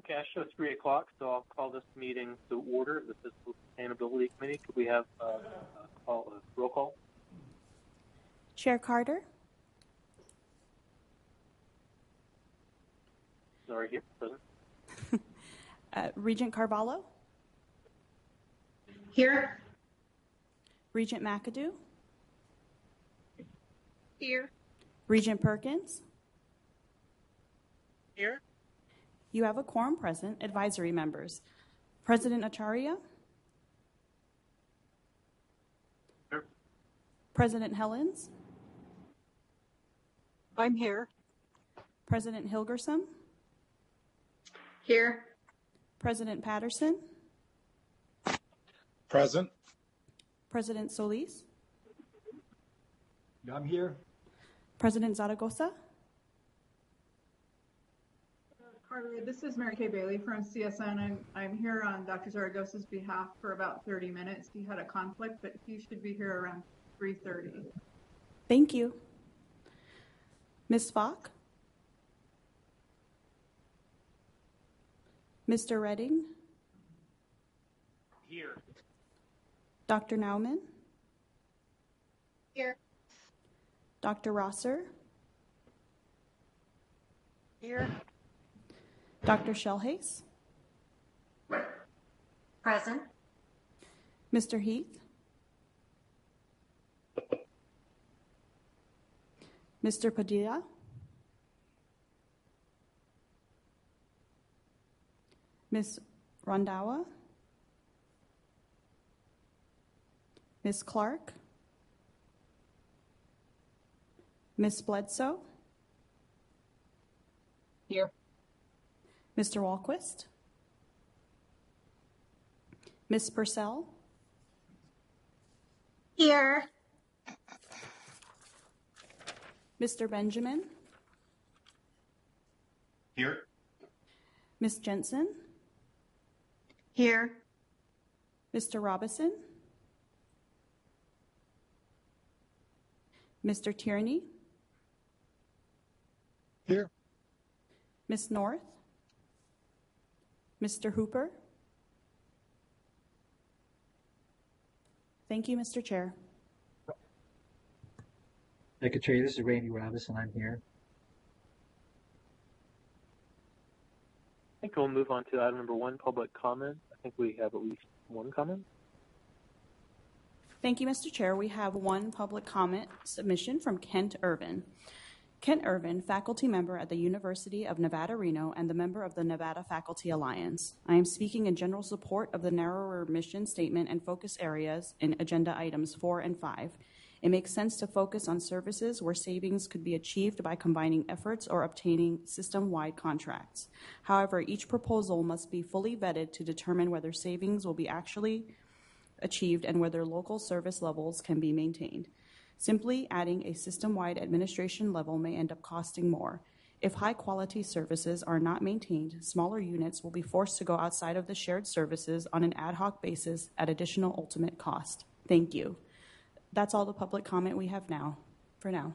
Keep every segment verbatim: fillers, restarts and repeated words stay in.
Okay, I show three o'clock, so I'll call this meeting to order, the Fiscal Sustainability Committee. Could we have uh, a, call, a roll call? Chair Carter. Sorry, here, present. uh, Regent Carvalho. Here. Regent McAdoo. Here. Regent Perkins. Here. You have a quorum present. Advisory members. President Acharya. Here. President Helens. I'm here. President Hilgersom. Here. President Patterson. Present. President Solis. I'm here. President Zaragoza. Carter, this is Mary Kay Bailey from C S N. I'm, I'm here on Doctor Zaragoza's behalf for about thirty minutes. He had a conflict, but he should be here around three thirty. Thank you. Miz Falk. Mister Redding. Here. Doctor Nauman. Here. Doctor Rosser. Here. Doctor Shellhace. Present. Mister Heath. Mister Padilla. Miz Rondawa. Miz Clark. Miz Bledsoe. Here. Mister Walquist. Miz Purcell. Here. Mister Benjamin. Here. Miz Jensen. Here. Mister Robison. Mister Tierney. Here. Miz North. Mister Hooper. Thank you, Mister Chair. Secretary, this is Randy Robinson. I'm here. I think we'll move on to item number one, public comment. I think we have at least one comment. Thank you, Mister Chair. We have one public comment submission from Kent Irvin. Kent Irvin, faculty member at the University of Nevada, Reno, and the member of the Nevada Faculty Alliance. I am speaking in general support of the narrower mission statement and focus areas in agenda items four and five. It makes sense to focus on services where savings could be achieved by combining efforts or obtaining system-wide contracts. However, each proposal must be fully vetted to determine whether savings will be actually achieved and whether local service levels can be maintained. Simply adding a system-wide administration level may end up costing more. If high-quality services are not maintained, smaller units will be forced to go outside of the shared services on an ad hoc basis at additional ultimate cost. Thank you. That's all the public comment we have now, for now.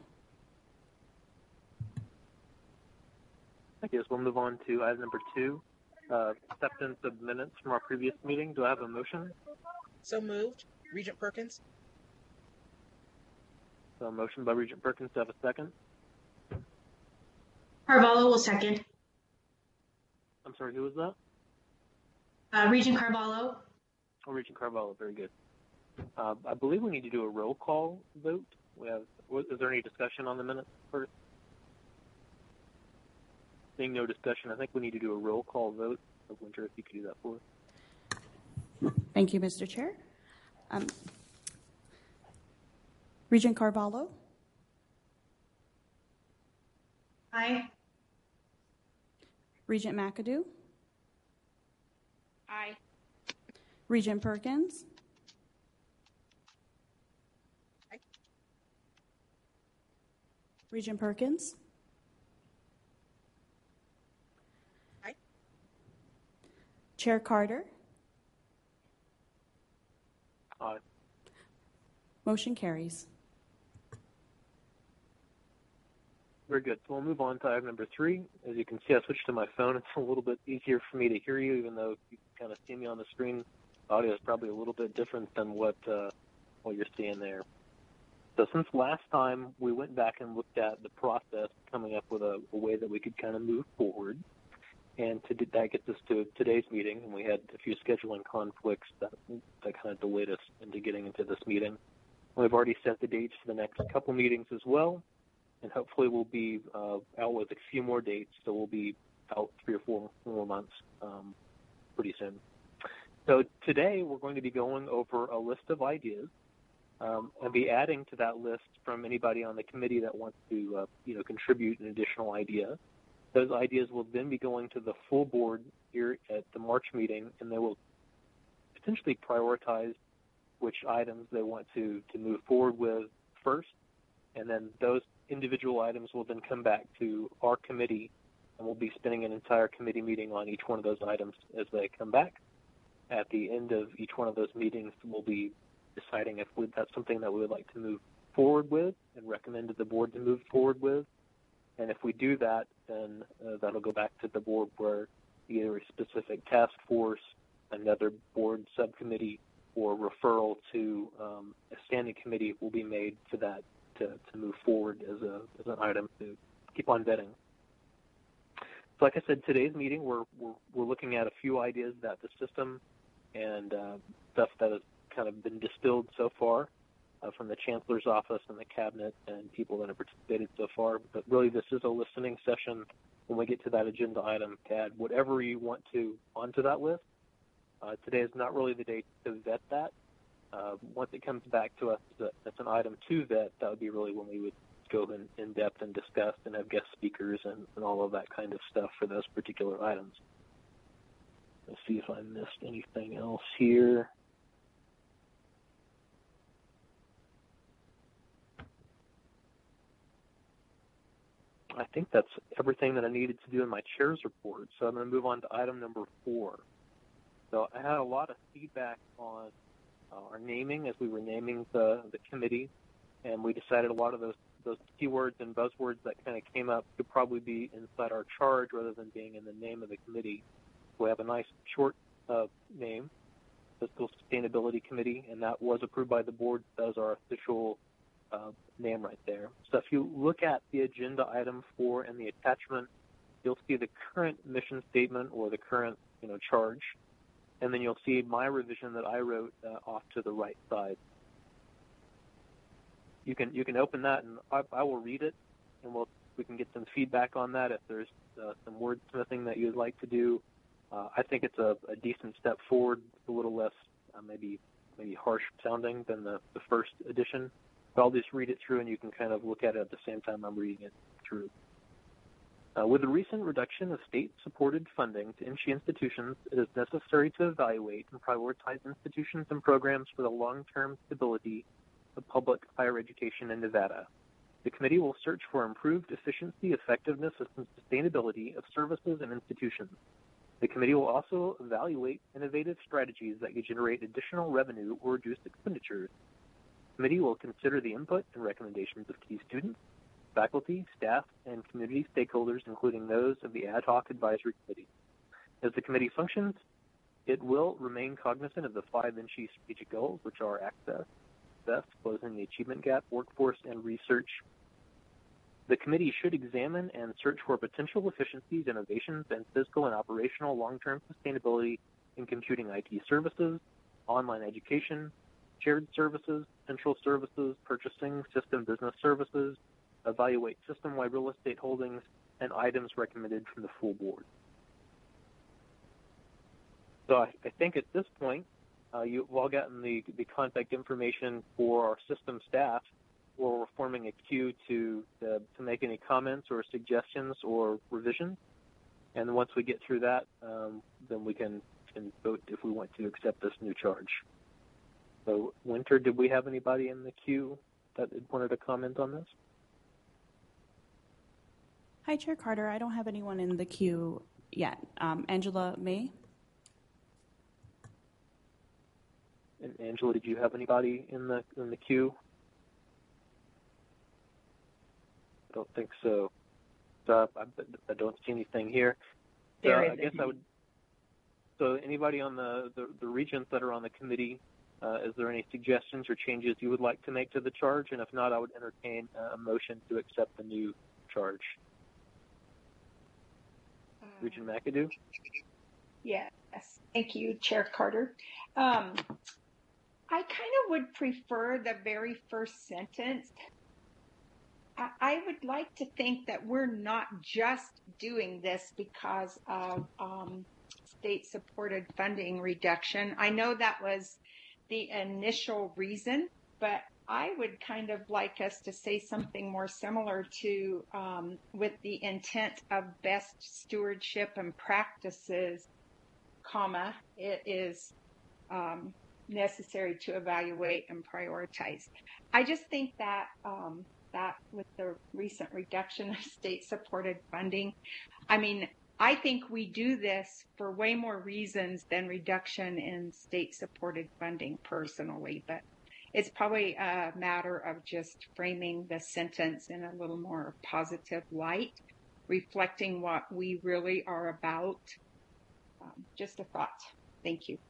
I guess we'll move on to item number two, uh, acceptance of minutes from our previous meeting. Do I have a motion? So moved. Regent Perkins. So a motion by Regent Perkins. Do I have a second? Carvalho will second. I'm sorry, who was that? Uh, Regent Carvalho. Oh, Regent Carvalho. Very good. Uh, I believe we need to do a roll call vote. We have. Is there any discussion on the minutes first? Seeing no discussion, I think we need to do a roll call vote. So Winter, if you could do that for us. Thank you, Mister Chair. Um, Regent Carvalho. Aye. Regent McAdoo. Aye. Regent Perkins. Aye. Regent Perkins. Aye. Chair Carter. Aye. Motion carries. very good. So we'll move on to item number three. As you can see, I switched to my phone. It's a little bit easier for me to hear you, even though you can kind of see me on the screen. The audio is probably a little bit different than what uh, what you're seeing there. So since last time, we went back and looked at the process, coming up with a, a way that we could kind of move forward. And to, that gets us to today's meeting, and we had a few scheduling conflicts that, that kind of delayed us into getting into this meeting. We've already set the dates for the next couple meetings as well, and hopefully we'll be uh, out with a few more dates, so we'll be out three or four more months um, pretty soon. So today we're going to be going over a list of ideas um, and be adding to that list from anybody on the committee that wants to uh, you know, contribute an additional idea. Those ideas will then be going to the full board here at the March meeting, and they will potentially prioritize which items they want to, to move forward with first, and then those individual items will then come back to our committee, and we'll be spending an entire committee meeting on each one of those items as they come back. At the end of each one of those meetings, we'll be deciding if we, that's something that we would like to move forward with and recommend to the board to move forward with. And if we do that, then uh, that'll go back to the board where either a specific task force, another board subcommittee, or referral to um, a standing committee will be made for that to, to move forward as, a, as an item to keep on vetting. So like I said, today's meeting, we're, we're, we're looking at a few ideas that the system and uh, stuff that has kind of been distilled so far uh, from the Chancellor's office and the Cabinet and people that have participated so far. But really, this is a listening session when we get to that agenda item to add whatever you want to onto that list. Uh, today is not really the day to vet that. Uh, once it comes back to us as an item to vet, that would be really when we would go in, in depth and discuss and have guest speakers and, and all of that kind of stuff for those particular items. Let's see if I missed anything else here. I think that's everything that I needed to do in my chair's report. So I'm going to move on to item number four. So I had a lot of feedback on uh, our naming as we were naming the, the committee, and we decided a lot of those, those keywords and buzzwords that kind of came up could probably be inside our charge rather than being in the name of the committee. We have a nice short uh, name, Fiscal Sustainability Committee, and that was approved by the board. That was our official uh, name right there. So if you look at the agenda item four and the attachment, you'll see the current mission statement or the current you know, charge, and then you'll see my revision that I wrote uh, off to the right side. You can you can open that, and I, I will read it, and we'll we can get some feedback on that if there's uh, some wordsmithing that you'd like to do. Uh, I think it's a, a decent step forward, a little less uh, maybe maybe harsh sounding than the, the first edition. But I'll just read it through, and you can kind of look at it at the same time I'm reading it through. Uh, with the recent reduction of state-supported funding to I N S H E institutions, it is necessary to evaluate and prioritize institutions and programs for the long-term stability of public higher education in Nevada. The committee will search for improved efficiency, effectiveness, and sustainability of services and institutions. The committee will also evaluate innovative strategies that could generate additional revenue or reduce expenditures. The committee will consider the input and recommendations of key students, faculty, staff, and community stakeholders, including those of the Ad Hoc Advisory Committee. As the committee functions, it will remain cognizant of the five I N S H E strategic goals, which are access, success, closing the achievement gap, workforce, and research. The committee should examine and search for potential efficiencies, innovations, and physical and operational long-term sustainability in computing I T services, online education, shared services, central services, purchasing, system business services, evaluate system-wide real estate holdings, and items recommended from the full board. So I, I think at this point, uh, you've all gotten the, the contact information for our system staff, where we're forming a queue to, uh, to make any comments or suggestions or revisions. And then once we get through that, um, then we can, can vote if we want to accept this new charge. So, Winter, did we have anybody in the queue that wanted to comment on this? Hi, Chair Carter. I don't have anyone in the queue yet. Um, Angela May? And Angela, did you have anybody in the in the queue? I don't think so. Uh, I, I don't see anything here. So There I isn't. guess I would. So anybody on the, the, the regents that are on the committee, uh, is there any suggestions or changes you would like to make to the charge? And if not, I would entertain a motion to accept the new charge. Regent McAdoo? Yes, thank you, Chair Carter. Um, I kind of would prefer the very first sentence. I, I would like to think that we're not just doing this because of um, state-supported funding reduction. I know that was the initial reason, but I would kind of like us to say something more similar to um, with the intent of best stewardship and practices, comma, it is um, necessary to evaluate and prioritize. I just think that um, that with the recent reduction of state-supported funding, I mean, I think we do this for way more reasons than reduction in state-supported funding personally, but it's probably a matter of just framing the sentence in a little more positive light, reflecting what we really are about. Um, just a thought. Thank you.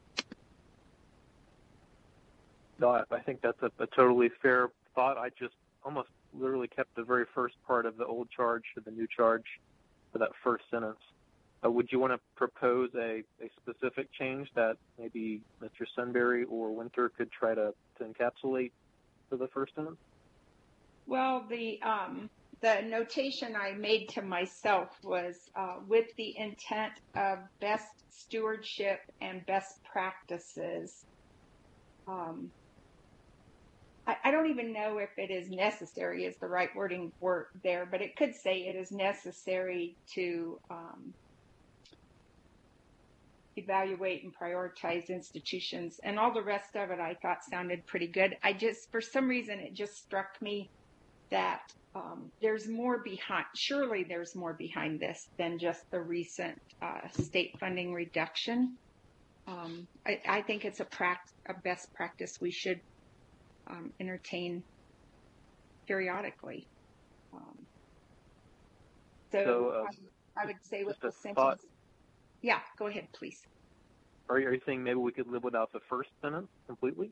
No, I, I think that's a, a totally fair thought. I just almost literally kept the very first part of the old charge to the new charge for that first sentence. Uh, would you want to propose a, a specific change that maybe Mister Sunbury or Winter could try to, to encapsulate for the first sentence? Well, the um, the notation I made to myself was uh, with the intent of best stewardship and best practices. Um, I, I don't even know if it is necessary is the right wording word there, but it could say it is necessary to um, evaluate and prioritize institutions, and all the rest of it I thought sounded pretty good. I just, for some reason, it just struck me that um, there's more behind, surely there's more behind this than just the recent uh, state funding reduction. Um, I, I think it's a, pract- a best practice we should um, entertain periodically. Um, so So, uh, I, I would say with just the a thought. sentence. Yeah, go ahead, please. Are you, are you saying maybe we could live without the first sentence completely?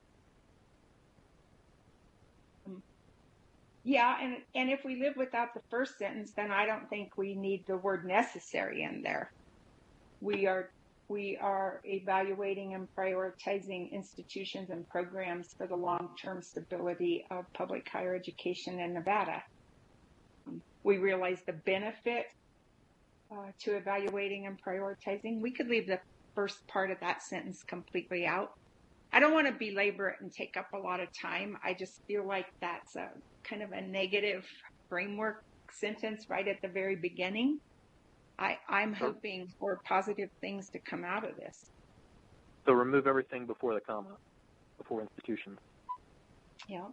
Yeah, and and if we live without the first sentence, then I don't think we need the word necessary in there. We are we are evaluating and prioritizing institutions and programs for the long-term stability of public higher education in Nevada. We realize the benefit uh, to evaluating and prioritizing. We could leave the first part of that sentence completely out. I don't want to belabor it and take up a lot of time. I just feel like that's a kind of a negative framework sentence right at the very beginning. I, I'm hoping for positive things to come out of this. So remove everything before the comma, before institutions. Yeah.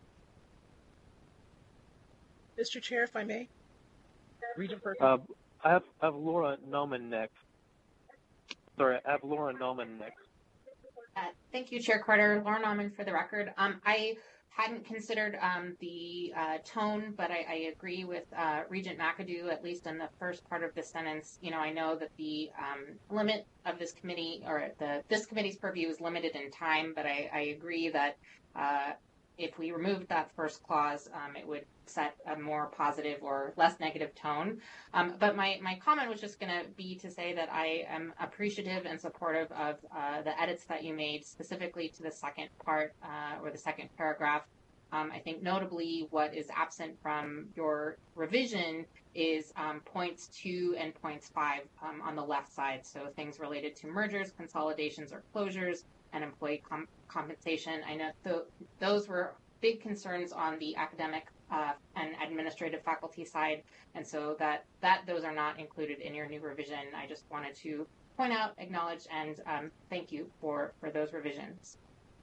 Mister Chair, if I may. Regent Perkins. Uh, I have, I have Laura Noman next. Sorry, I have Laura Noman next. Uh, thank you, Chair Carter. Laura Nauman for the record. Um, I hadn't considered um, the uh, tone, but I, I agree with uh, Regent McAdoo, at least in the first part of the sentence. You know, I know that the um, limit of this committee, or the this committee's purview is limited in time, but I, I agree that uh, if we removed that first clause, um, it would set a more positive or less negative tone. Um, but my, my comment was just going to be to say that I am appreciative and supportive of uh, the edits that you made, specifically to the second part uh, or the second paragraph. Um, I think notably what is absent from your revision is um, points two and points five um, on the left side. So things related to mergers, consolidations, or closures, and employee com- compensation. I know th- those were big concerns on the academic uh, and administrative faculty side, and so that, that those are not included in your new revision. I just wanted to point out, acknowledge, and um, thank you for, for those revisions.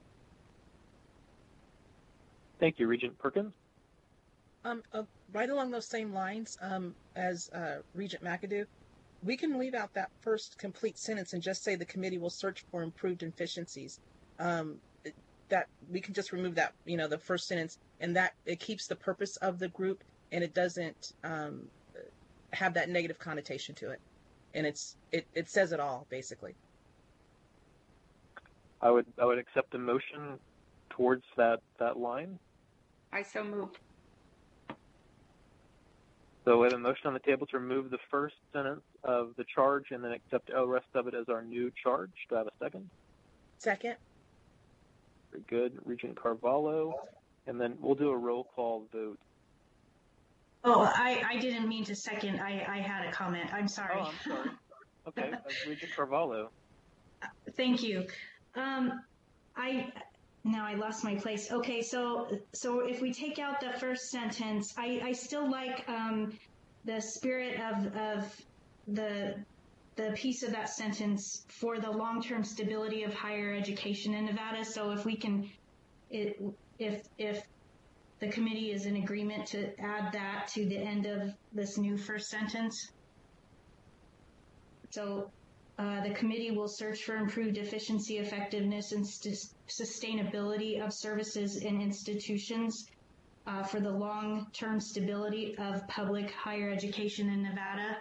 Thank you, Regent Perkins. Um, uh, right along those same lines um, as uh, Regent McAdoo, we can leave out that first complete sentence and just say the committee will search for improved efficiencies. Um, that we can just remove that, you know, the first sentence, and that it keeps the purpose of the group, and it doesn't um, have that negative connotation to it. And it's it, it says it all, basically. I would I would accept a motion towards that, that line. I so moved. So we have a motion on the table to remove the first sentence of the charge and then accept the rest of it as our new charge. Do I have a second? Second. Very good. Regent Carvalho. And then we'll do a roll call vote. Oh, I, I didn't mean to second. I, I had a comment. I'm sorry. Oh, I'm sorry. Okay, uh, Regent Carvalho. Thank you. Um, I now I lost my place. Okay, so so if we take out the first sentence, I, I still like um, the spirit of of the the piece of that sentence for the long-term stability of higher education in Nevada. So if we can, it, if if the committee is in agreement to add that to the end of this new first sentence. So uh, the committee will search for improved efficiency, effectiveness, and st- sustainability of services in institutions uh, for the long-term stability of public higher education in Nevada.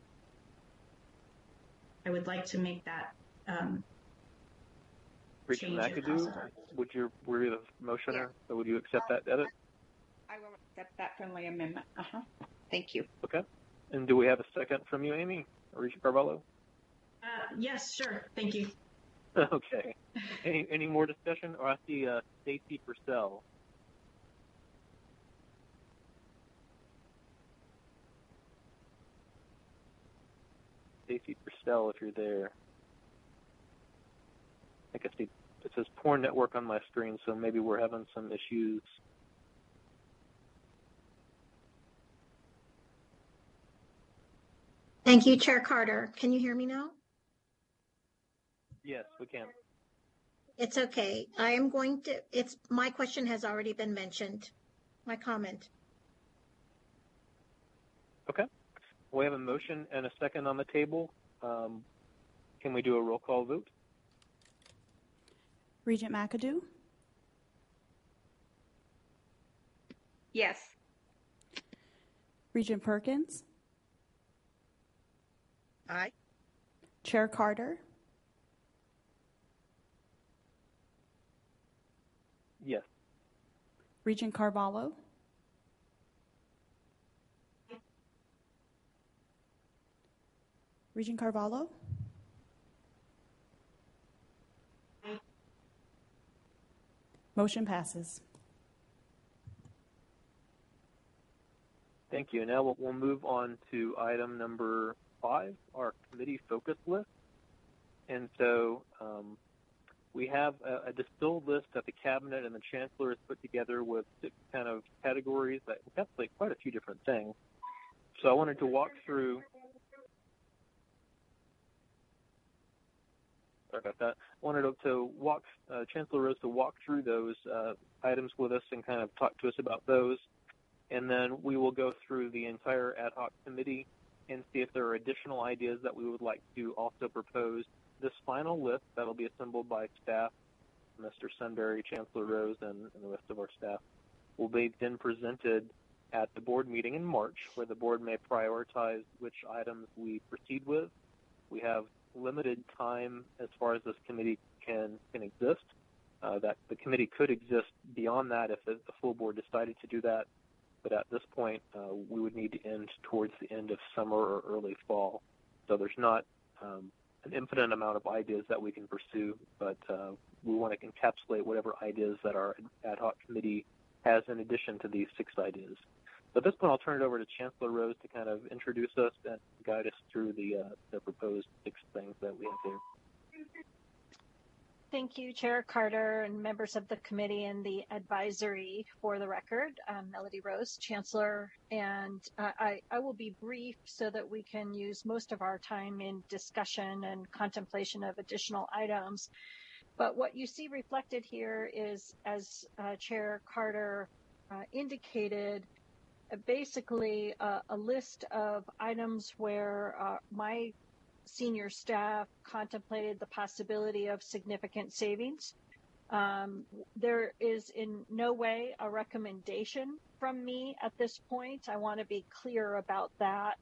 I would like to make that um, Regent change if McAdoo, possible. would you, were you the motioner? Yeah. So would you accept that edit? I will accept that friendly amendment. Uh-huh. Thank you. Okay. And do we have a second from you, Amy? Or Regent Carvalho? Uh, yes, sure. Thank you. Okay. Any any more discussion? Or I see uh, Stacy Purcell. Stacy Purcell, if you're there. I think I see it says poor network on my screen, so maybe we're having some issues. Thank you, Chair Carter. Can you hear me now? Yes, we can. It's okay. I am going to, it's, my question has already been mentioned, my comment. Okay. We have a motion and a second on the table. Um, can we do a roll call vote? Regent McAdoo, Yes. Regent Perkins, Aye. Chair Carter, Yes. Regent Carvalho, Regent Carvalho, motion passes. Thank you. Now we'll, we'll move on to item number five, our committee focus list. And so um, we have a, a distilled list that the cabinet and the chancellor has put together with six kind of categories that encapsulate quite a few different things. So I wanted to walk through. Sorry about that. I wanted to walk, uh, Chancellor Rose to walk through those uh, items with us and kind of talk to us about those. And then we will go through the entire ad hoc committee and see if there are additional ideas that we would like to also propose. This final list that will be assembled by staff, Mister Sunbury, Chancellor Rose, and, and the rest of our staff, will be then presented at the board meeting in March, where the board may prioritize which items we proceed with. We have limited time as far as this committee can, can exist. Uh, that the committee could exist beyond that if the, the full board decided to do that. But at this point, uh, we would need to end towards the end of summer or early fall. So there's not um, an infinite amount of ideas that we can pursue, but uh, we want to encapsulate whatever ideas that our ad hoc committee has in addition to these six ideas. So at this point, I'll turn it over to Chancellor Rose to kind of introduce us and guide us through the, uh, the proposed six things that we have there. Thank you, Chair Carter and members of the committee and the advisory. For the record, um, Melody Rose, Chancellor, and uh, I, I will be brief so that we can use most of our time in discussion and contemplation of additional items. But what you see reflected here is, as uh, Chair Carter uh, indicated, uh, basically uh, a list of items where uh, my senior staff contemplated the possibility of significant savings. Um, there is in no way a recommendation from me at this point. I want to be clear about that.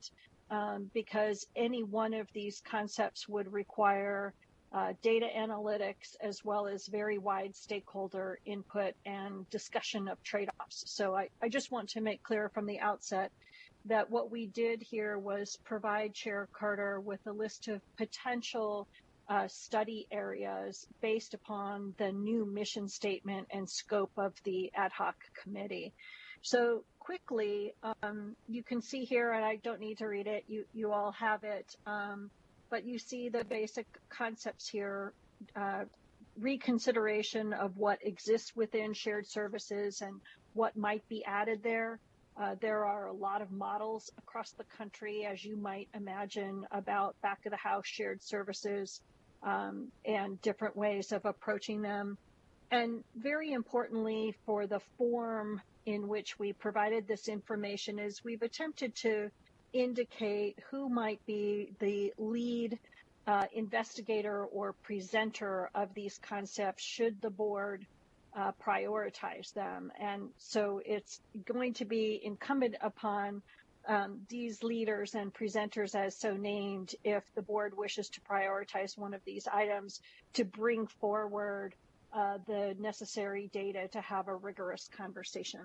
um, because any one of these concepts would require uh, data analytics as well as very wide stakeholder input and discussion of trade-offs. So I, I just want to make clear from the outset that what we did here was provide Chair Carter with a list of potential uh, study areas based upon the new mission statement and scope of the ad hoc committee. So quickly, um, you can see here, and I don't need to read it, you, you all have it, um, but you see the basic concepts here, uh, reconsideration of what exists within shared services and what might be added there. Uh, there are a lot of models across the country, as you might imagine, about back of the house shared services um, and different ways of approaching them. And very importantly, for the form in which we provided this information is we've attempted to indicate who might be the lead uh, investigator or presenter of these concepts should the board uh, prioritize them. And so it's going to be incumbent upon um, these leaders and presenters as so named, if the board wishes to prioritize one of these items, to bring forward Uh, the necessary data to have a rigorous conversation.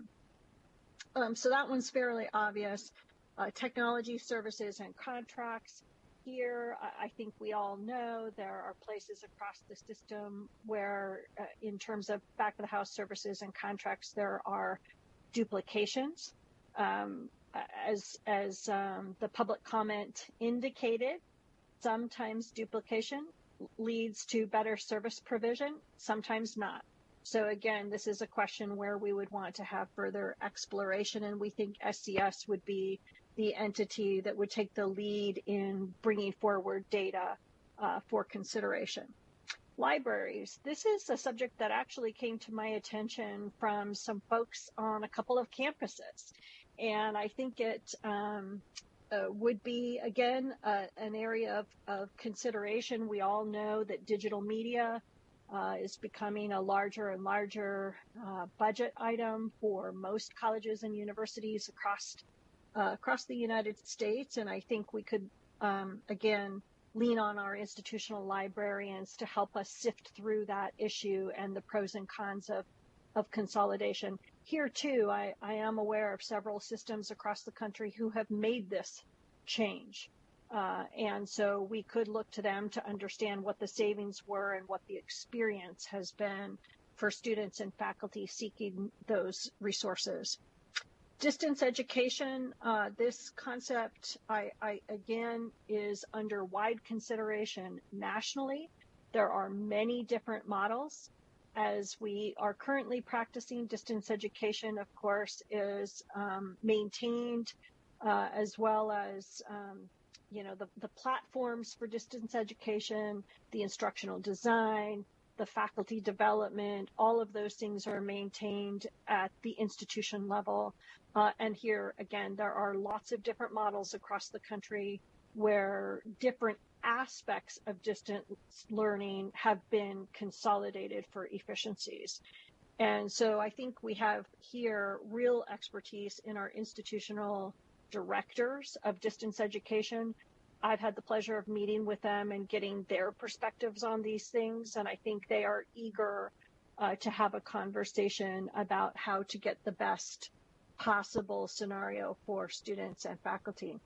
Um, so that one's fairly obvious. Uh, technology services and contracts. Here, I, I think we all know there are places across the system where, uh, in terms of back of the house services and contracts, there are duplications. Um, as as um, the public comment indicated, sometimes duplication leads to better service provision, sometimes not. So again, this is a question where we would want to have further exploration, and we think S C S would be the entity that would take the lead in bringing forward data uh, for consideration. Libraries. This is a subject that actually came to my attention from some folks on a couple of campuses, and I think it um, Uh, would be, again, uh, an area of, of consideration. We all know that digital media uh, is becoming a larger and larger uh, budget item for most colleges and universities across uh, across the United States. And I think we could, um, again, lean on our institutional librarians to help us sift through that issue and the pros and cons of, of consolidation. Here, too, I, I am aware of several systems across the country who have made this change. Uh, and so we could look to them to understand what the savings were and what the experience has been for students and faculty seeking those resources. Distance education, uh, this concept, I, I, again, is under wide consideration nationally. There are many different models. As we are currently practicing, distance education, of course, is um, maintained uh, as well as, um, you know, the, the platforms for distance education, the instructional design, the faculty development, all of those things are maintained at the institution level. Uh, and here, again, there are lots of different models across the country where different aspects of distance learning have been consolidated for efficiencies. And so I think we have here real expertise in our institutional directors of distance education. I've had the pleasure of meeting with them and getting their perspectives on these things, and I think they are eager uh, to have a conversation about how to get the best possible scenario for students and faculty.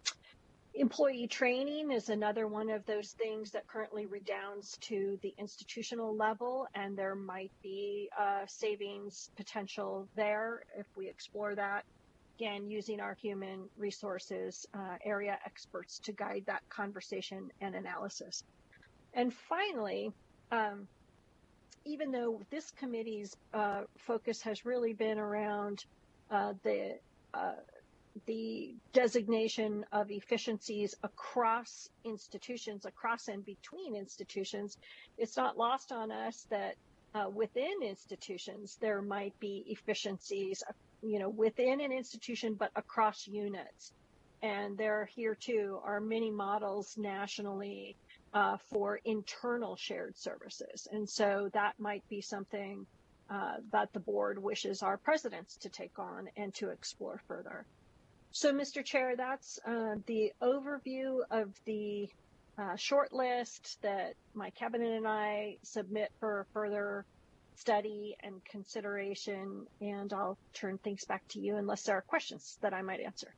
Employee training is another one of those things that currently redounds to the institutional level, and there might be uh, savings potential there if we explore that. Again, using our human resources uh, area experts to guide that conversation and analysis. And finally, um, even though this committee's uh, focus has really been around uh, the uh, the designation of efficiencies across institutions, across and between institutions, it's not lost on us that uh, within institutions there might be efficiencies, you know, within an institution, but across units. And there here too are many models nationally uh, for internal shared services. And so that might be something uh, that the board wishes our presidents to take on and to explore further. So, Mister Chair, that's uh, the overview of the uh, short list that my cabinet and I submit for further study and consideration, and I'll turn things back to you unless there are questions that I might answer.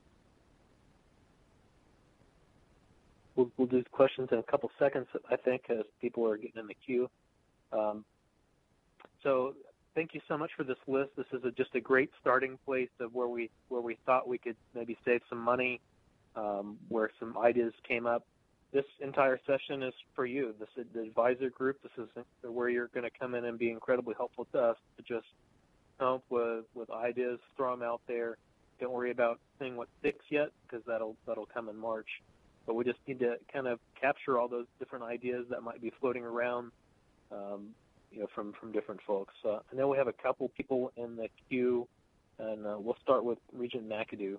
We'll, we'll do questions in a couple seconds, I think, as people are getting in the queue. Um, so thank you so much for this list. This is a, just a great starting place of where we where we thought we could maybe save some money, um, where some ideas came up. This entire session is for you. This is the advisor group. This is where you're going to come in and be incredibly helpful to us to just come up with, with ideas, throw them out there. Don't worry about seeing what sticks yet, because that'll that'll come in March. But we just need to kind of capture all those different ideas that might be floating around, um, you know, from, from different folks. Uh, I know we have a couple people in the queue, and uh, we'll start with Regent McAdoo.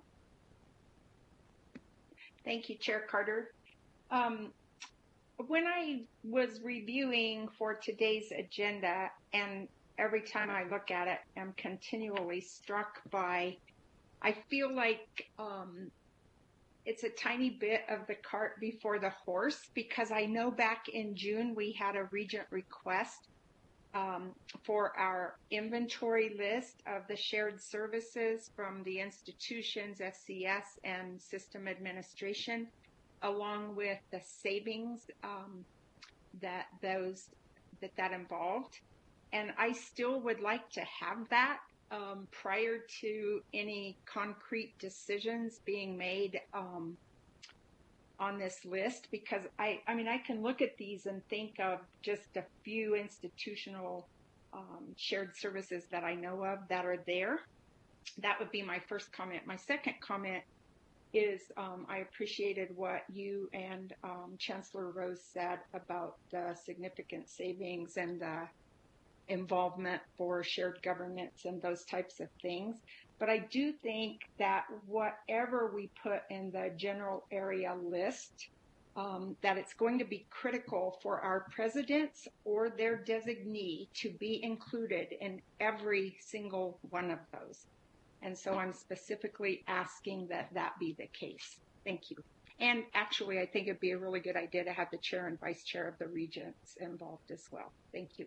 Thank you, Chair Carter. Um, when I was reviewing for today's agenda, and every time I look at it, I'm continually struck by, I feel like um, it's a tiny bit of the cart before the horse, because I know back in June we had a Regent request um, for our inventory list of the shared services from the institutions, F C S, and system administration, along with the savings um, that those that that involved. And I still would like to have that um, prior to any concrete decisions being made um, on this list, because I, I mean, I can look at these and think of just a few institutional um, shared services that I know of that are there. That would be my first comment. My second comment is um, I appreciated what you and um, Chancellor Rose said about the significant savings and the involvement for shared governance and those types of things. But I do think that whatever we put in the general area list, um, that it's going to be critical for our presidents or their designee to be included in every single one of those. And so I'm specifically asking that that be the case. Thank you. And actually, I think it'd be a really good idea to have the chair and vice chair of the regents involved as well. Thank you.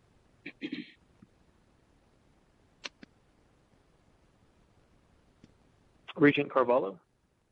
Regent Carvalho.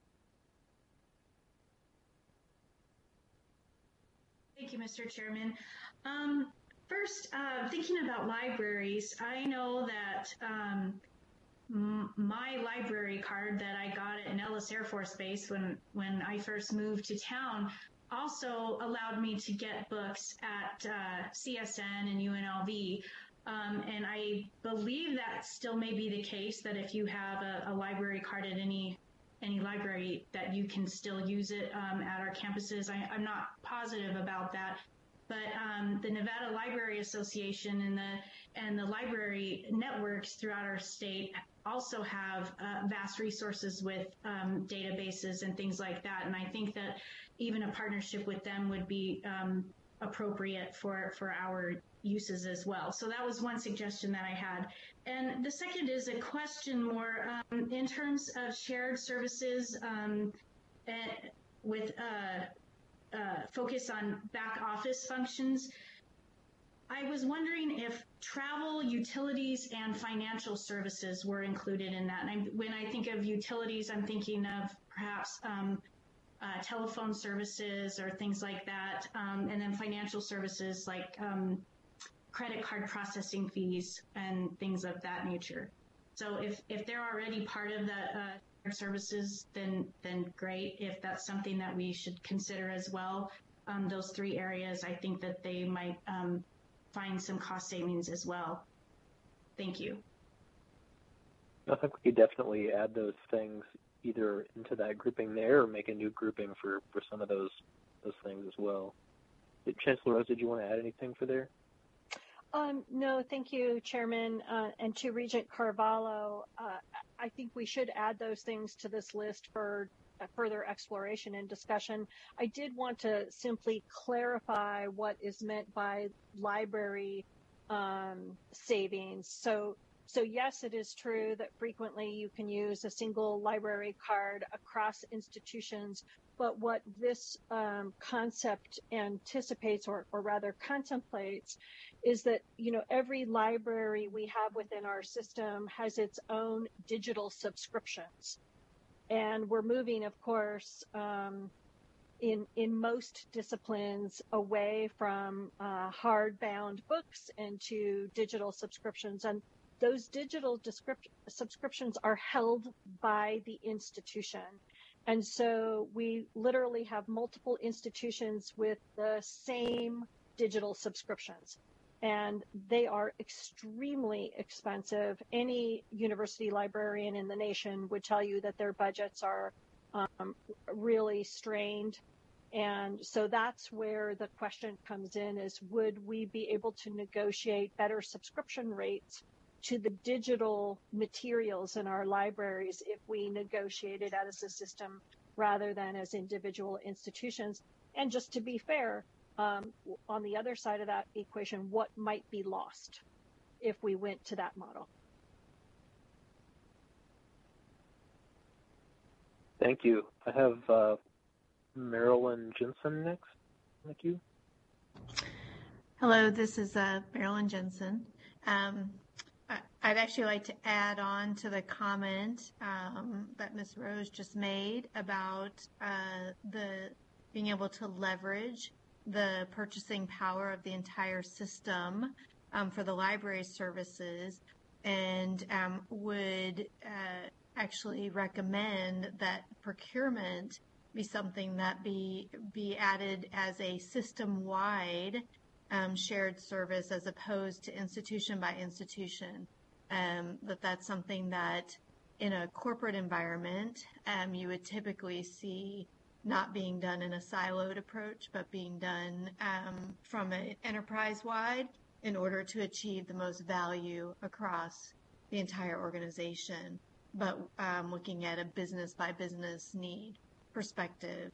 Thank you, Mister Chairman. Um, first, uh, thinking about libraries, I know that um, m- my library card that I got at Nellis Air Force Base when, when I first moved to town also allowed me to get books at uh, C S N and U N L V. Um, and I believe that still may be the case, that if you have a, a library card at any any library, that you can still use it um, at our campuses. I, I'm not positive about that, but um, the Nevada Library Association and the and the library networks throughout our state also have uh, vast resources with um, databases and things like that. And I think that even a partnership with them would be um, appropriate for, for our uses as well. So that was one suggestion that I had. And the second is a question more um, in terms of shared services um, with uh, uh, focus on back office functions. I was wondering if travel, utilities, and financial services were included in that. And I'm, when I think of utilities, I'm thinking of perhaps um, uh, telephone services or things like that, um, and then financial services like um, credit card processing fees and things of that nature. So if, if they're already part of the uh, services, then then great. If that's something that we should consider as well, um, those three areas, I think that they might um, find some cost savings as well. Thank you. I think we could definitely add those things either into that grouping there or make a new grouping for, for some of those those things as well. Chancellor Rose, did you want to add anything for there? Um, no, thank you, Chairman. Uh, and to Regent Carvalho, uh, I think we should add those things to this list for uh, further exploration and discussion. I did want to simply clarify what is meant by library um, savings. So So yes, it is true that frequently you can use a single library card across institutions, but what this um, concept anticipates, or, or rather contemplates, is that, you know, every library we have within our system has its own digital subscriptions. And we're moving, of course, um, in, in most disciplines away from uh, hardbound books into digital subscriptions. And those digital subscriptions are held by the institution. And so we literally have multiple institutions with the same digital subscriptions. And they are extremely expensive. Any university librarian in the nation would tell you that their budgets are um, really strained. And so that's where the question comes in, is would we be able to negotiate better subscription rates to the digital materials in our libraries if we negotiated as a system rather than as individual institutions? And just to be fair, um, on the other side of that equation, what might be lost if we went to that model? Thank you. I have uh, Marilyn Jensen next. Thank you. Hello, this is uh, Marilyn Jensen. Um, I'd actually like to add on to the comment um, that Miz Rose just made about uh, the being able to leverage the purchasing power of the entire system um, for the library services, and um, would uh, actually recommend that procurement be something that be be added as a system-wide um, shared service as opposed to institution by institution. Um, that that's something that in a corporate environment um, you would typically see not being done in a siloed approach, but being done um, from an enterprise-wide in order to achieve the most value across the entire organization, but um, looking at a business-by-business need perspective.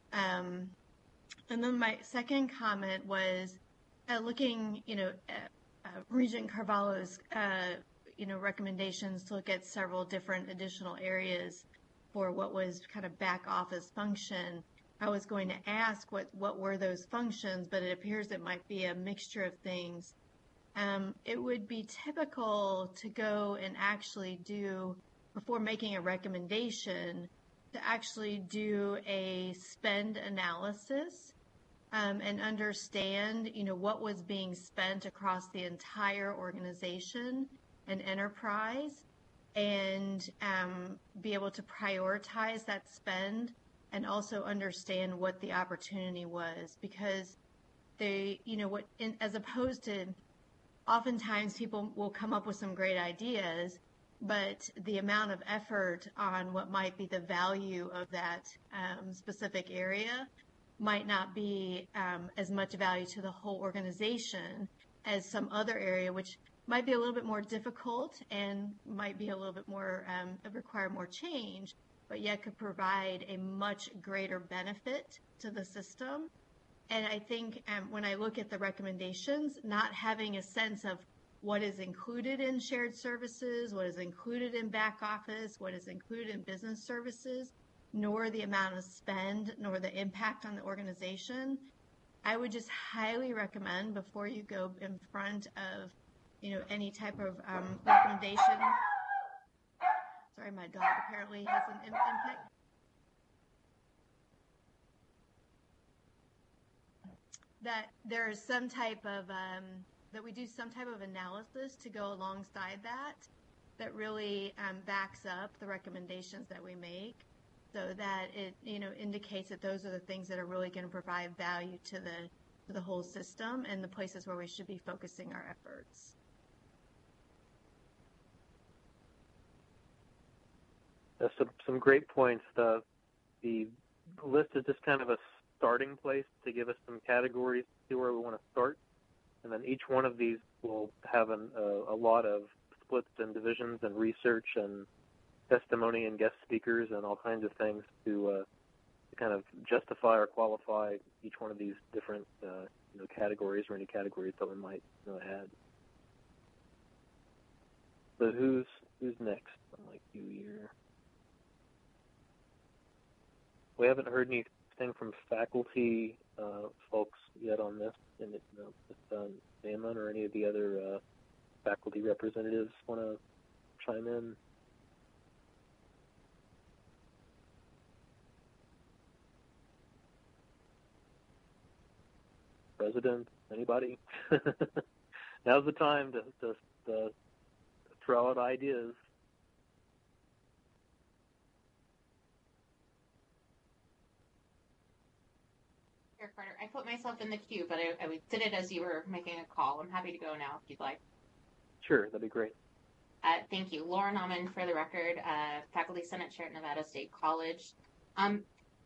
Um, and then my second comment was uh, looking, you know, at uh, Regent Carvalho's uh, you know, recommendations to look at several different additional areas for what was kind of back office function. I was going to ask what, what were those functions, but it appears it might be a mixture of things. Um, it would be typical to go and actually do, before making a recommendation, to actually do a spend analysis um, and understand, you know, what was being spent across the entire organization and enterprise, and um, be able to prioritize that spend and also understand what the opportunity was, because they, you know, what, in, as opposed to, oftentimes people will come up with some great ideas, but the amount of effort on what might be the value of that um, specific area might not be um, as much value to the whole organization as some other area, which might be a little bit more difficult and might be a little bit more, um, require more change, but yet could provide a much greater benefit to the system. And I think um, when I look at the recommendations, not having a sense of what is included in shared services, what is included in back office, what is included in business services, nor the amount of spend, nor the impact on the organization, I would just highly recommend, before you go in front of, you know, any type of um, recommendation. Sorry, my dog apparently has an impact. That there is some type of, um, that we do some type of analysis to go alongside that, that really um, backs up the recommendations that we make, so that it, you know, indicates that those are the things that are really going to provide value to the, to the whole system and the places where we should be focusing our efforts. That's some, some great points. The, the list is just kind of a starting place to give us some categories, see where we want to start. And then each one of these will have an, uh, a lot of splits and divisions and research and testimony and guest speakers and all kinds of things to, uh, to kind of justify or qualify each one of these different uh, you know, categories or any categories that we might you know, add. So who's who's next? Like you here. We haven't heard anything from faculty uh, folks yet on this, and it, you know, if um, Damon or any of the other uh, faculty representatives want to chime in. President, anybody? Now's the time to, to, to throw out ideas. Chair Carter, I put myself in the queue, but I, I did it as you were making a call. I'm happy to go now if you'd like. Sure, that'd be great. Uh, thank you. Laura Nauman, for the record, uh, Faculty Senate Chair at Nevada State College. Um,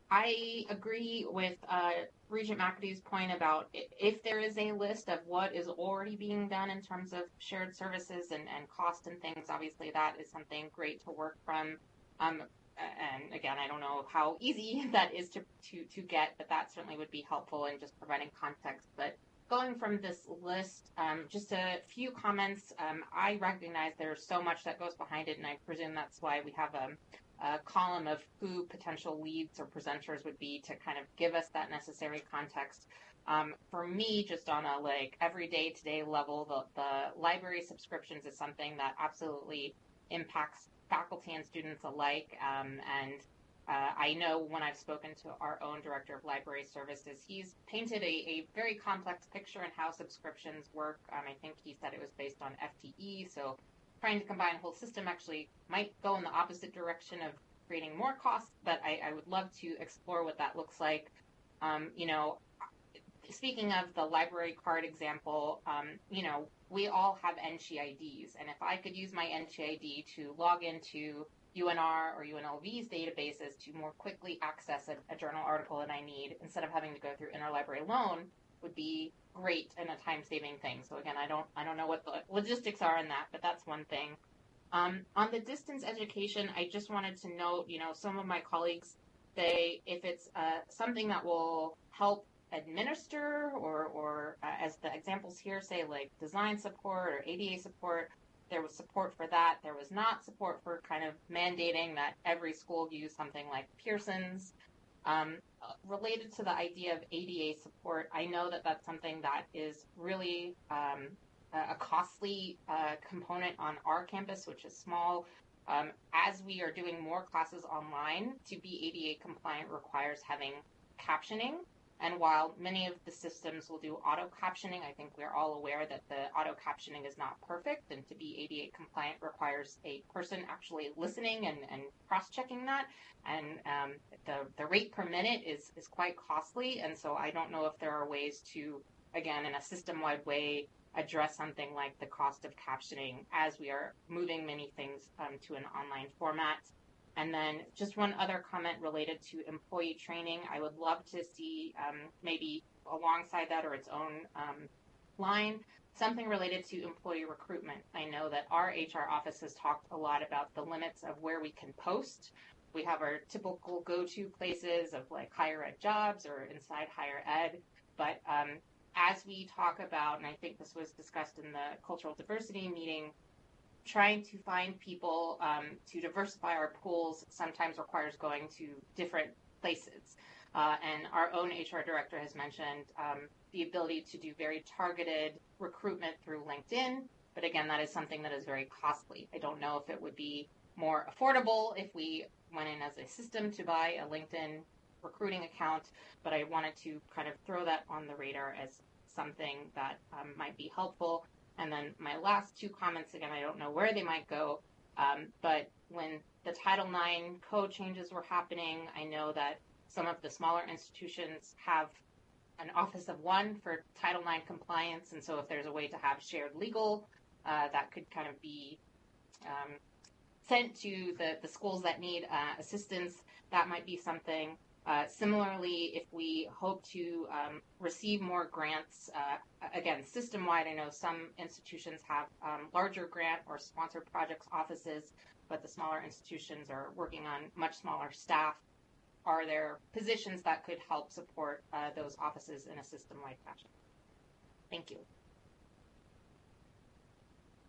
I agree with uh, Regent McAdoo's point about if there is a list of what is already being done in terms of shared services and, and cost and things, obviously that is something great to work from. Um, and again, I don't know how easy that is to, to, to get, but that certainly would be helpful in just providing context. But going from this list, um, just a few comments. Um, I recognize there's so much that goes behind it, and I presume that's why we have a a column of who potential leads or presenters would be to kind of give us that necessary context. Um, for me, just on a like everyday today level, the, the library subscriptions is something that absolutely impacts faculty and students alike. Um, and uh, I know when I've spoken to our own director of library services, he's painted a, a very complex picture in how subscriptions work. Um, I think he said it was based on F T E, so trying to combine a whole system actually might go in the opposite direction of creating more costs, but I, I would love to explore what that looks like. Um, you know, speaking of the library card example, um, you know, we all have N C I Ds, and if I could use my N C I D to log into U N R or U N L V's databases to more quickly access a, a journal article that I need instead of having to go through interlibrary loan, would be great and a time-saving thing. So again, I don't I don't know what the logistics are in that, but that's one thing. Um, on the distance education, I just wanted to note, you know, some of my colleagues say if it's uh, something that will help administer or, or uh, as the examples here say, like design support or A D A support, there was support for that. There was not support for kind of mandating that every school use something like Pearson's. Um, related to the idea of A D A support, I know that that's something that is really um, a costly uh, component on our campus, which is small. Um, as we are doing more classes online, to be A D A compliant requires having captioning. And while many of the systems will do auto captioning, I think we're all aware that the auto captioning is not perfect, and to be A D A compliant requires a person actually listening and, and cross-checking that. And um, the, the rate per minute is, is quite costly, and so I don't know if there are ways to, again, in a system-wide way, address something like the cost of captioning as we are moving many things um, to an online format. And then just one other comment related to employee training. I would love to see um, maybe alongside that or its own um, line, something related to employee recruitment. I know that our H R office has talked a lot about the limits of where we can post. We have our typical go-to places of like higher ed jobs or inside higher ed. But um, as we talk about, and I think this was discussed in the cultural diversity meeting, trying to find people um, to diversify our pools sometimes requires going to different places. Uh, and our own H R director has mentioned um, the ability to do very targeted recruitment through LinkedIn. But again, that is something that is very costly. I don't know if it would be more affordable if we went in as a system to buy a LinkedIn recruiting account, but I wanted to kind of throw that on the radar as something that um, might be helpful. And then my last two comments, again, I don't know where they might go, um, but when the Title nine code changes were happening, I know that some of the smaller institutions have an office of one for Title nine compliance, and so if there's a way to have shared legal, uh, that could kind of be um, sent to the, the schools that need uh, assistance, that might be something. Uh, similarly, if we hope to um, receive more grants, uh, again, system-wide, I know some institutions have um, larger grant or sponsored projects offices, but the smaller institutions are working on much smaller staff. Are there positions that could help support uh, those offices in a system-wide fashion? Thank you.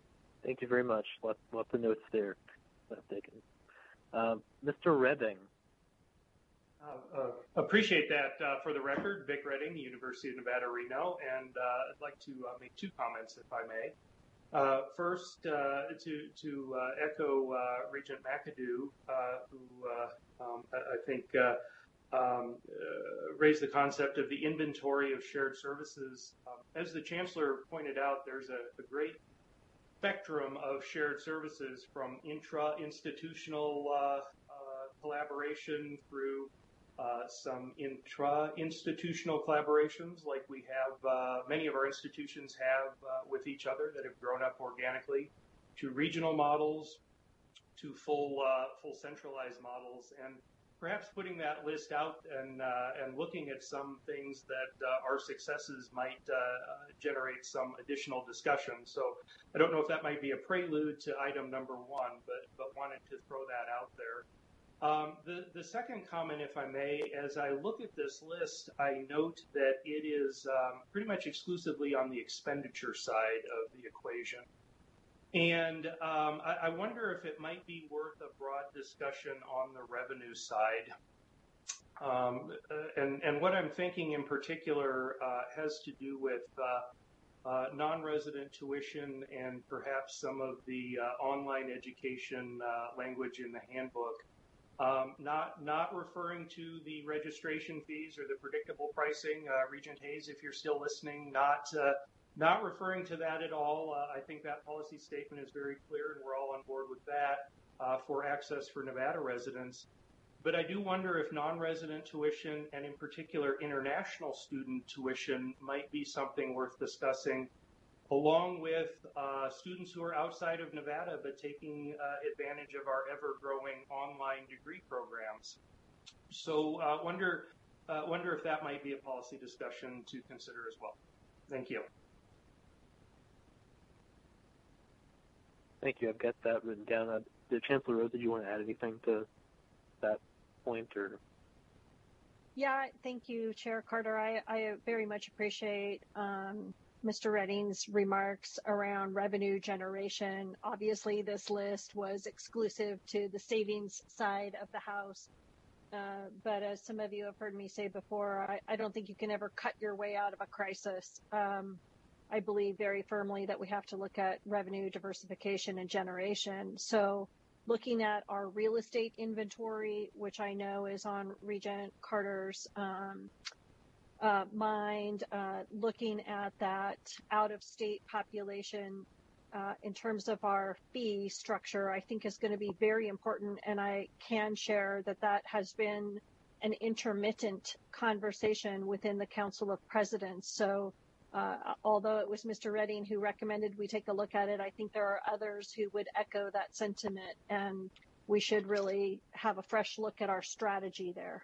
Thank you very much. Let, let the notes there taken. Um, Mister Redding. Uh, uh, appreciate that. Uh, for the record, Vic Redding, University of Nevada, Reno, and uh, I'd like to uh, make two comments, if I may. Uh, first, uh, to, to uh, echo uh, Regent McAdoo, uh, who uh, um, I, I think uh, um, uh, raised the concept of the inventory of shared services. Um, as the Chancellor pointed out, there's a, a great spectrum of shared services, from intra-institutional uh, uh, collaboration through uh, some intra-institutional collaborations like we have, uh, many of our institutions have uh, with each other that have grown up organically, to regional models, to full, uh, full centralized models, and perhaps putting that list out and, uh, and looking at some things that uh, our successes might uh, generate some additional discussion. So I don't know if that might be a prelude to item number one, but, but wanted to throw that out there. Um, the, the second comment, if I may, as I look at this list, I note that it is um, pretty much exclusively on the expenditure side of the equation. And um, I, I wonder if it might be worth a broad discussion on the revenue side. Um, and, and what I'm thinking in particular uh, has to do with uh, uh, non-resident tuition and perhaps some of the uh, online education uh, language in the handbook. Um, not, not referring to the registration fees or the predictable pricing. uh, Regent Hayes, if you're still listening, not uh, Not referring to that at all. Uh, I think that policy statement is very clear, and we're all on board with that uh, for access for Nevada residents. But I do wonder if non-resident tuition, and in particular international student tuition, might be something worth discussing, along with uh, students who are outside of Nevada but taking uh, advantage of our ever-growing online degree programs. So I uh, wonder, uh, wonder if that might be a policy discussion to consider as well. Thank you. Thank you. I've got that written down. Uh, did Chancellor Rose, did you want to add anything to that point? Or? Yeah, thank you, Chair Carter. I, I very much appreciate um, Mister Redding's remarks around revenue generation. Obviously, this list was exclusive to the savings side of the House. Uh, but as some of you have heard me say before, I, I don't think you can ever cut your way out of a crisis. Um, I believe very firmly that we have to look at revenue diversification and generation. So looking at our real estate inventory, which I know is on Regent Carter's um, uh, mind, uh, looking at that out-of-state population uh, in terms of our fee structure, I think is going to be very important. And I can share that that has been an intermittent conversation within the Council of Presidents. So Uh, although it was Mister Redding who recommended we take a look at it, I think there are others who would echo that sentiment, and we should really have a fresh look at our strategy there.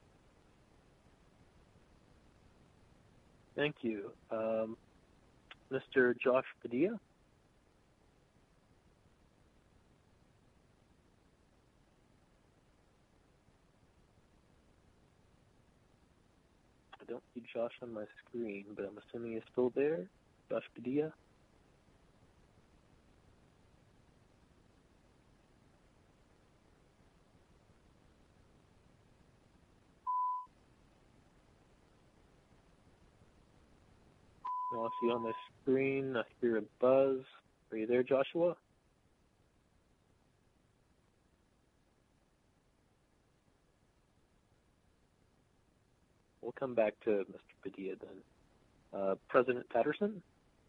Thank you. Um, Mister Josh Padilla? I don't see Josh on my screen, but I'm assuming he's still there. Josh Padilla. No, I see on my screen. I hear a buzz. Are you there, Joshua? We'll come back to Mister Padilla then. Uh, President Patterson?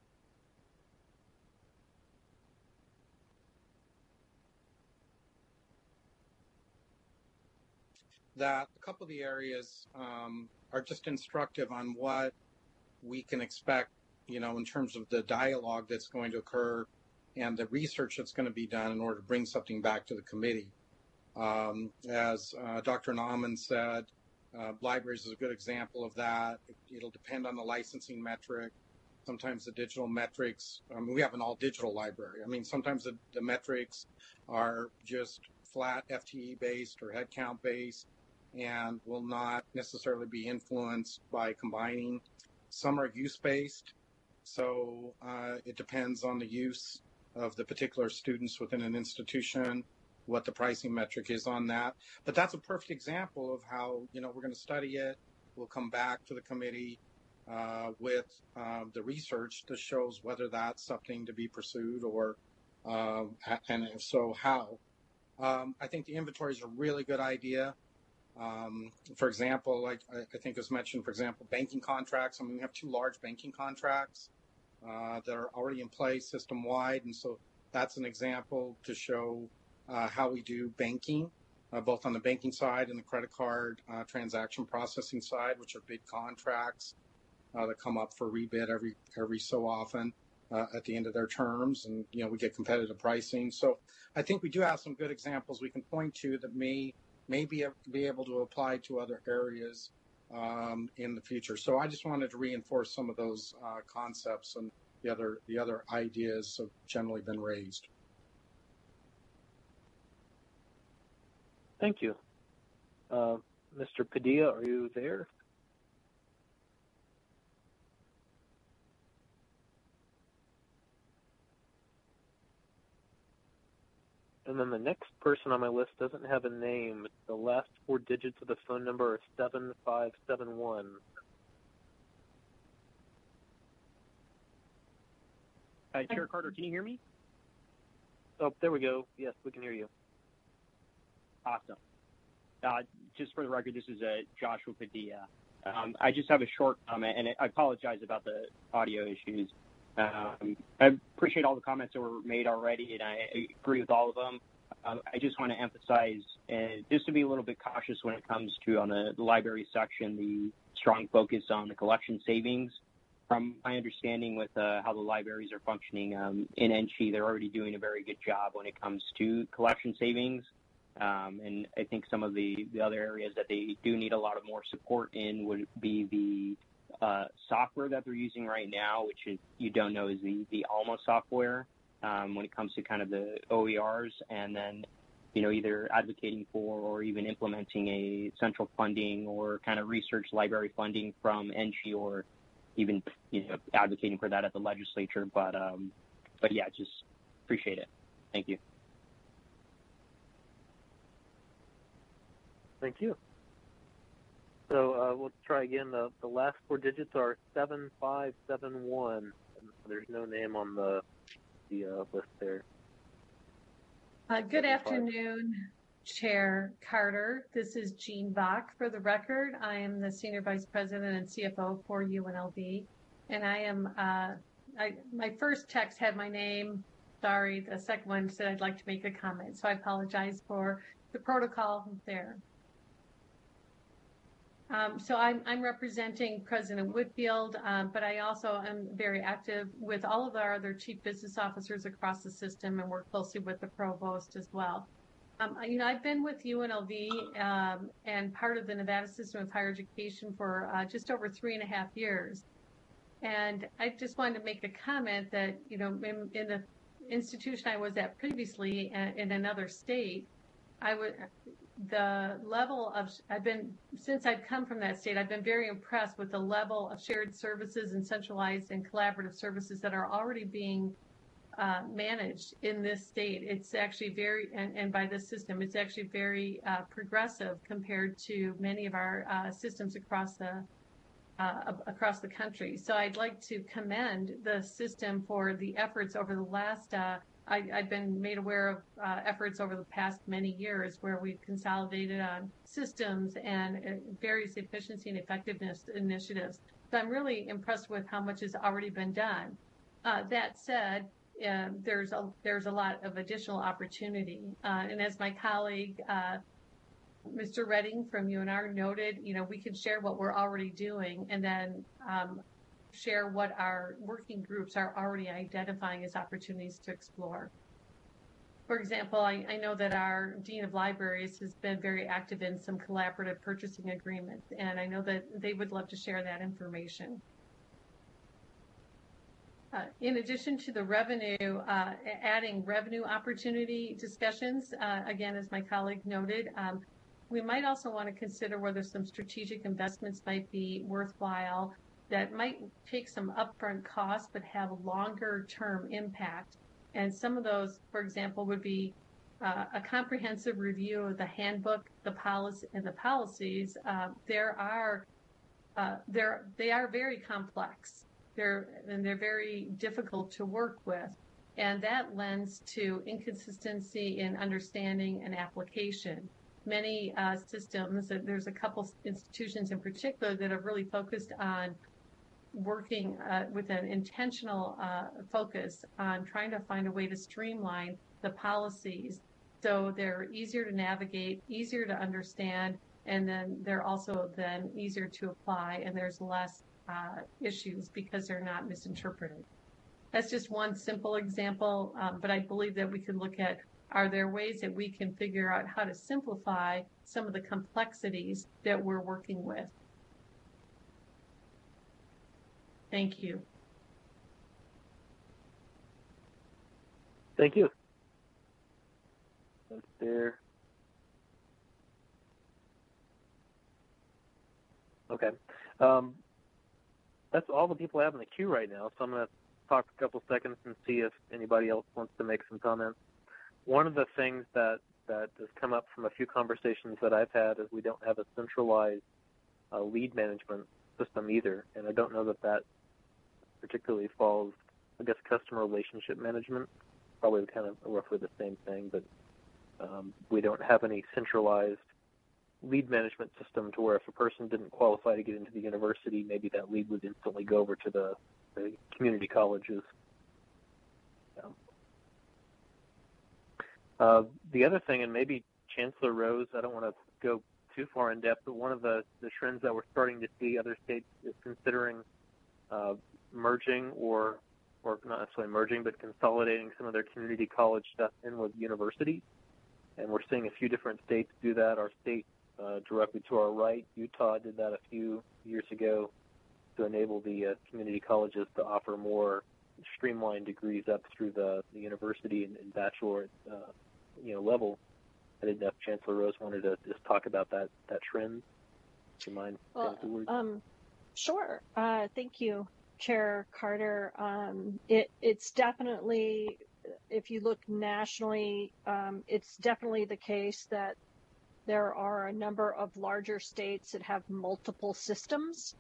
That a couple of the areas um, are just instructive on what we can expect, you know, in terms of the dialogue that's going to occur and the research that's going to be done in order to bring something back to the committee. Um, as uh, Doctor Nauman said, Uh, libraries is a good example of that. It, it'll depend on the licensing metric. Sometimes the digital metrics, I mean, we have an all digital library. I mean, sometimes the, the metrics are just flat F T E based or headcount based and will not necessarily be influenced by combining. Some are use based. So uh, it depends on the use of the particular students within an institution, what the pricing metric is on that. But that's a perfect example of how, you know, we're going to study it. We'll come back to the committee uh, with uh, the research that shows whether that's something to be pursued or, uh, and if so, how. Um, I think the inventory is a really good idea. Um, for example, like I, I think it was mentioned, for example, banking contracts. I mean, we have two large banking contracts uh, that are already in place system-wide, and so that's an example to show uh, how we do banking, uh, both on the banking side and the credit card uh, transaction processing side, which are big contracts uh, that come up for rebid every every so often uh, at the end of their terms, and you know we get competitive pricing. So I think we do have some good examples we can point to that may may be, be able to apply to other areas um, in the future. So I just wanted to reinforce some of those uh, concepts, and the other the other ideas have generally been raised. Thank you. Uh, Mister Padilla, are you there? And then the next person on my list doesn't have a name. The last four digits of the phone number are seven five seven one. Uh, Chair Carter, can you hear me? Oh, there we go. Yes, we can hear you. Awesome. Uh, just for the record, this is uh, Joshua Padilla. Um, I just have a short comment, and I apologize about the audio issues. Um, I appreciate all the comments that were made already, and I agree with all of them. Um, I just want to emphasize, uh, just to be a little bit cautious when it comes to, on the, the library section, the strong focus on the collection savings. From my understanding with uh, how the libraries are functioning um, in N C H E, they're already doing a very good job when it comes to collection savings. Um, and I think some of the, the other areas that they do need a lot of more support in would be the uh, software that they're using right now, which is, you don't know, is the, the Alma software um, when it comes to kind of the O E Rs, and then, you know, either advocating for or even implementing a central funding or kind of research library funding from N C H E, or even, you know, advocating for that at the legislature. But, um, but yeah, just appreciate it. Thank you. Thank you. So uh, we'll try again. The, the last four digits are seven five seven one. There's no name on the the uh, list there. Uh, good afternoon, Chair Carter. This is Jean Bach for the record. I am the Senior Vice President and C F O for U N L V. And I am, uh, I, my first text had my name. Sorry, the second one said I'd like to make a comment. So I apologize for the protocol there. Um, so I'm, I'm representing President Whitfield, um, but I also am very active with all of our other chief business officers across the system and work closely with the provost as well. Um, you know, I've been with U N L V um, and part of the Nevada System of Higher Education for uh, just over three and a half years. And I just wanted to make a comment that, you know, in, in the institution I was at previously in, in another state, I would, the level of, I've been, since I've come from that state, I've been very impressed with the level of shared services and centralized and collaborative services that are already being uh, managed in this state. It's actually very, and, and by this system, it's actually very uh, progressive compared to many of our uh, systems across the uh, across the country. So I'd like to commend the system for the efforts over the last uh, I, I've been made aware of uh, efforts over the past many years where we've consolidated on systems and uh, various efficiency and effectiveness initiatives. So I'm really impressed with how much has already been done. Uh, that said, uh, there's a there's a lot of additional opportunity. Uh, and as my colleague, uh, Mister Redding from U N R noted, you know, we can share what we're already doing and then um, share what our working groups are already identifying as opportunities to explore. For example, I, I know that our Dean of Libraries has been very active in some collaborative purchasing agreements, and I know that they would love to share that information. Uh, in addition to the revenue, uh, adding revenue opportunity discussions, uh, again, as my colleague noted, um, we might also want to consider whether some strategic investments might be worthwhile that might take some upfront costs but have a longer term impact. And some of those, for example, would be uh, a comprehensive review of the handbook, the policy, and the policies. Uh, there are, uh, there they are very complex. They're and they're very difficult to work with, and that lends to inconsistency in understanding and application. Many uh, systems, there's a couple institutions in particular that have really focused on working uh, with an intentional uh, focus on trying to find a way to streamline the policies so they're easier to navigate, easier to understand, and then they're also then easier to apply, and there's less uh, issues because they're not misinterpreted. That's just one simple example, um, but I believe that we can look at, are there ways that we can figure out how to simplify some of the complexities that we're working with? Thank you. Thank you. That's there. Okay. Um, that's all the people I have in the queue right now, so I'm going to talk a couple seconds and see if anybody else wants to make some comments. One of the things that, that has come up from a few conversations that I've had is we don't have a centralized uh, lead management system either, and I don't know that that particularly falls, I guess, customer relationship management, probably kind of roughly the same thing, but um, we don't have any centralized lead management system to where if a person didn't qualify to get into the university, maybe that lead would instantly go over to the, the community colleges. Um, uh, the other thing, and maybe Chancellor Rose, I don't want to go too far in depth, but one of the, the trends that we're starting to see other states is considering uh, merging or or not necessarily merging, but consolidating some of their community college stuff in with universities. And we're seeing a few different states do that. Our state uh, directly to our right, Utah, did that a few years ago to enable the uh, community colleges to offer more streamlined degrees up through the, the university and, and bachelor uh, you know, level. I didn't know if Chancellor Rose wanted to just talk about that, that trend. Do you mind? Well, um, sure. Uh, thank you, Chair Carter. Um, it, it's definitely, if you look nationally, um, it's definitely the case that there are a number of larger states that have multiple systems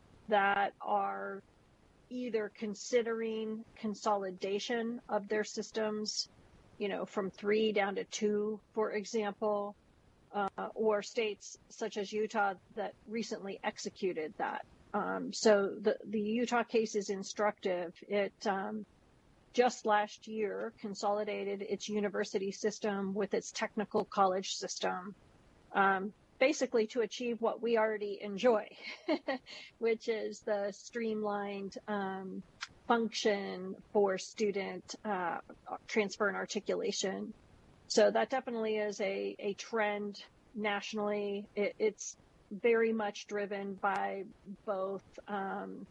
that are either considering consolidation of their systems, you know, from three down to two, for example, uh, or states such as Utah that recently executed that. Um, so the, the Utah case is instructive. It um, just last year consolidated its university system with its technical college system, um, basically to achieve what we already enjoy, which is the streamlined um, function for student uh, transfer and articulation. So that definitely is a, a trend nationally. It, it's very much driven by both um,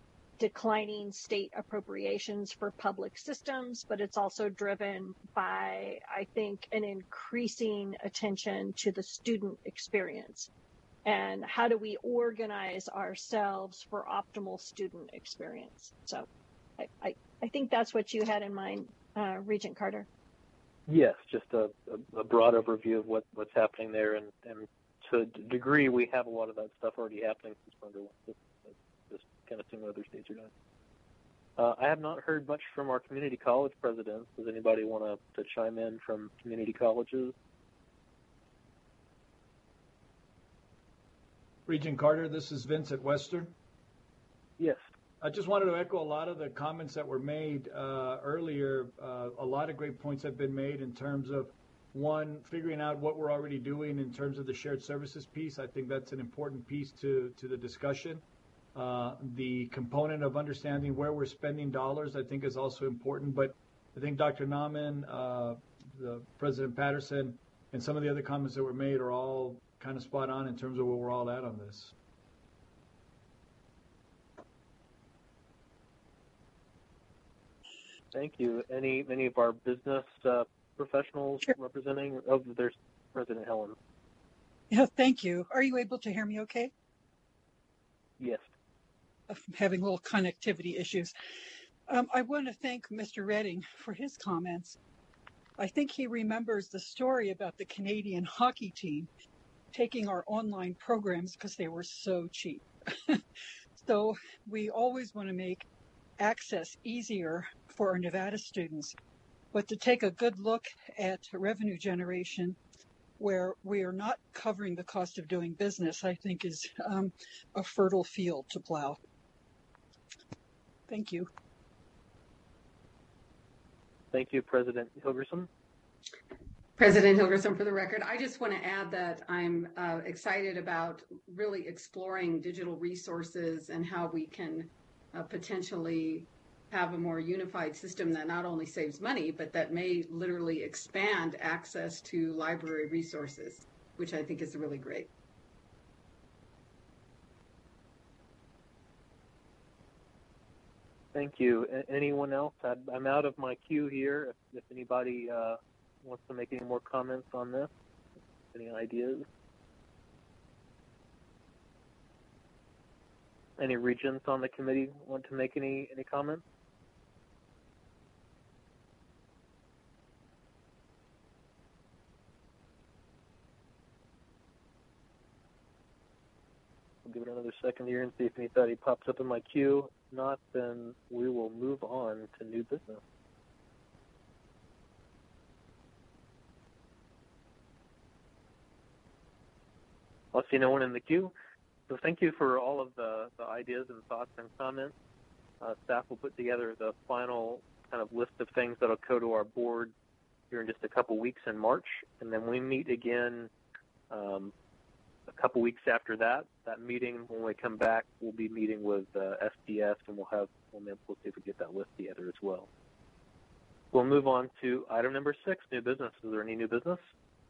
declining state appropriations for public systems, but it's also driven by, I think, an increasing attention to the student experience and how do we organize ourselves for optimal student experience. So I, I, I think that's what you had in mind, uh, Regent Carter. Yes, just a, a, a broad overview of what, what's happening there, and, and to a degree, we have a lot of that stuff already happening since we're under one system. Just kind of seeing what other states are doing. Uh, I have not heard much from our community college presidents. Does anybody want to, to chime in from community colleges? Regent Carter, this is Vince at Western. Yes. I just wanted to echo a lot of the comments that were made uh, earlier. Uh, a lot of great points have been made in terms of, one, figuring out what we're already doing in terms of the shared services piece. I think that's an important piece to, to the discussion. Uh, the component of understanding where we're spending dollars, I think, is also important. But I think Doctor Nauman, uh, the President Patterson, and some of the other comments that were made are all kind of spot on in terms of where we're all at on this. Thank you. Any any of our business uh, professionals sure. representing? Oh, there's President Helen. Yeah, thank you. Are you able to hear me okay? Yes. I'm having little connectivity issues. Um, I want to thank Mister Redding for his comments. I think he remembers the story about the Canadian hockey team taking our online programs because they were so cheap. So we always want to make access easier for our Nevada students, but to take a good look at revenue generation where we are not covering the cost of doing business, I think is um, a fertile field to plow. Thank you. Thank you, President Hilgerson. President Hilgerson, for the record, I just want to add that I'm uh, excited about really exploring digital resources and how we can uh, potentially have a more unified system that not only saves money, but that may literally expand access to library resources, which I think is really great. Thank you. A- anyone else? I'm out of my queue here. If, if anybody uh, wants to make any more comments on this, any ideas? Any regents on the committee want to make any, any comments? I'll give it another second here and see if anybody pops up in my queue. If not, then we will move on to new business. I see no one in the queue. So thank you for all of the, the ideas and thoughts and comments. Uh, staff will put together the final kind of list of things that will go to our board here in just a couple weeks in March. And then we meet again um, a couple weeks after that. That meeting, when we come back, we'll be meeting with uh, S D S, and we'll have, we'll, we'll see if we get that list together as well. We'll move on to item number six, new business. Is there any new business?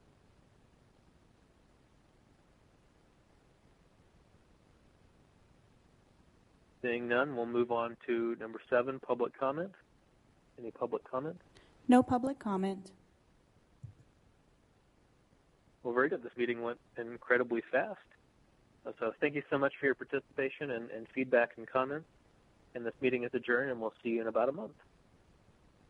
Seeing none, we'll move on to number seven, public comment. Any public comment? No public comment. Well, very good. This meeting went incredibly fast. So thank you so much for your participation and, and feedback and comments. And this meeting is adjourned, and we'll see you in about a month.